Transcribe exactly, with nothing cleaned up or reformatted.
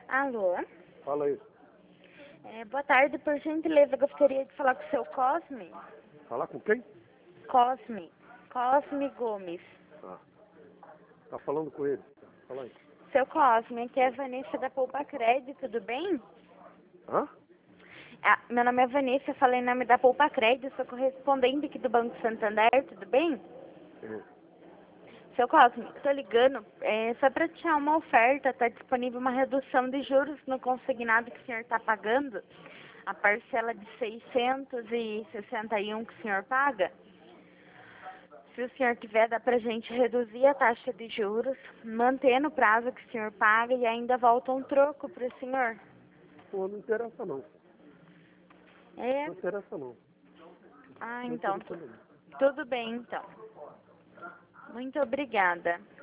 Alô? Fala aí. É, boa tarde, por gentileza, gostaria de falar com o seu Cosme. Falar com quem? Cosme. Cosme Gomes. Ah. Tá falando com ele. Fala aí. Seu Cosme, aqui é a Vanessa da Poupa Crédito, tudo bem? Hã? Ah, meu nome é Vanessa, falei em nome da Poupa Crédito, sou correspondente aqui do Banco Santander, tudo bem? É. Seu Cosme, estou ligando é, só para te dar uma oferta, está disponível uma redução de juros no consignado que o senhor está pagando, a parcela de seiscentos e sessenta e um que o senhor paga. Se o senhor quiser, dá para a gente reduzir a taxa de juros, mantendo o prazo que o senhor paga e ainda volta um troco para o senhor. Pô, não interessa não. É? Não interessa não. Ah, Não então, interessa não. tudo bem então. Muito obrigada.